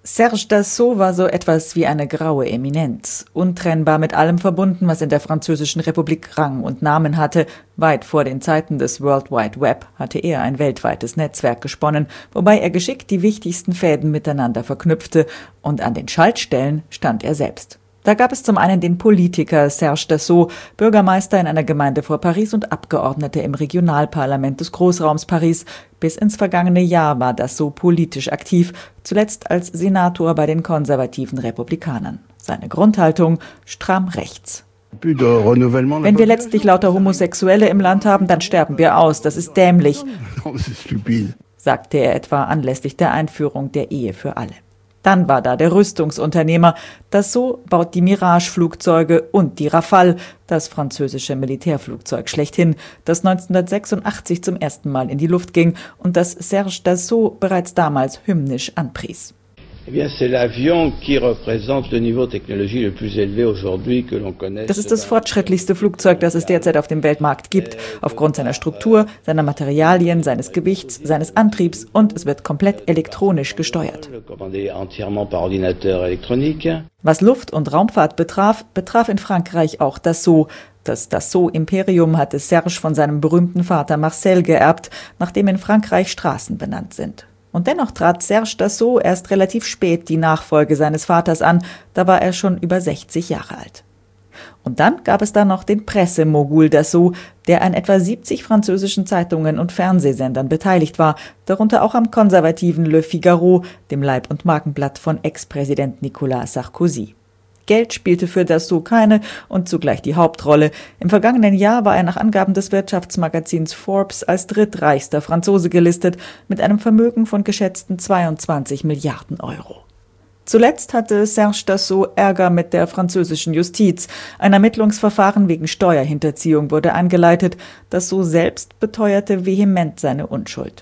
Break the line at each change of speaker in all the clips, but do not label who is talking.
Serge Dassault war so etwas wie eine graue Eminenz, untrennbar mit allem verbunden, was in der Französischen Republik Rang und Namen hatte. Weit vor den Zeiten des World Wide Web hatte er ein weltweites Netzwerk gesponnen, wobei er geschickt die wichtigsten Fäden miteinander verknüpfte, und an den Schaltstellen stand er selbst. Da gab es zum einen den Politiker Serge Dassault, Bürgermeister in einer Gemeinde vor Paris und Abgeordneter im Regionalparlament des Großraums Paris. Bis ins vergangene Jahr war Dassault politisch aktiv, zuletzt als Senator bei den konservativen Republikanern. Seine Grundhaltung: stramm rechts. Wenn wir letztlich lauter Homosexuelle im Land haben, dann sterben wir aus. Das ist dämlich, sagte er etwa anlässlich der Einführung der Ehe für alle. Dann war da der Rüstungsunternehmer. Dassault baut die Mirage-Flugzeuge und die Rafale, das französische Militärflugzeug schlechthin, das 1986 zum ersten Mal in die Luft ging und das Serge Dassault bereits damals hymnisch anpries. Das ist das fortschrittlichste Flugzeug, das es derzeit auf dem Weltmarkt gibt, aufgrund seiner Struktur, seiner Materialien, seines Gewichts, seines Antriebs, und es wird komplett elektronisch gesteuert. Was Luft- und Raumfahrt betraf in Frankreich auch Dassault. Das Dassault-Imperium hatte Serge von seinem berühmten Vater Marcel geerbt, nach dem in Frankreich Straßen benannt sind. Und dennoch trat Serge Dassault erst relativ spät die Nachfolge seines Vaters an, da war er schon über 60 Jahre alt. Und dann gab es da noch den Pressemogul Dassault, der an etwa 70 französischen Zeitungen und Fernsehsendern beteiligt war, darunter auch am konservativen Le Figaro, dem Leib- und Markenblatt von Ex-Präsident Nicolas Sarkozy. Geld spielte für Dassault keine und zugleich die Hauptrolle. Im vergangenen Jahr war er nach Angaben des Wirtschaftsmagazins Forbes als drittreichster Franzose gelistet, mit einem Vermögen von geschätzten 22 Milliarden Euro. Zuletzt hatte Serge Dassault Ärger mit der französischen Justiz. Ein Ermittlungsverfahren wegen Steuerhinterziehung wurde eingeleitet. Dassault selbst beteuerte vehement seine Unschuld.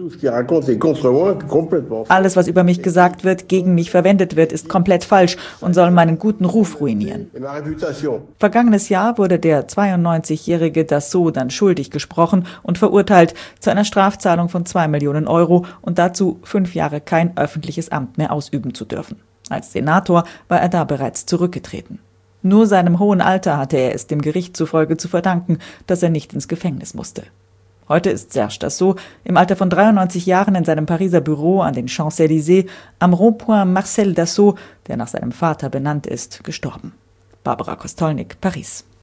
Alles, was über mich gesagt wird, gegen mich verwendet wird, ist komplett falsch und soll meinen guten Ruf ruinieren. Vergangenes Jahr wurde der 92-jährige Dassault dann schuldig gesprochen und verurteilt zu einer Strafzahlung von 2 Millionen Euro und dazu 5 Jahre kein öffentliches Amt mehr ausüben zu dürfen. Als Senator war er da bereits zurückgetreten. Nur seinem hohen Alter hatte er es dem Gericht zufolge zu verdanken, dass er nicht ins Gefängnis musste. Heute ist Serge Dassault im Alter von 93 Jahren in seinem Pariser Büro an den Champs-Élysées am Rond-Point Marcel Dassault, der nach seinem Vater benannt ist, gestorben. Barbara Kostolnik, Paris.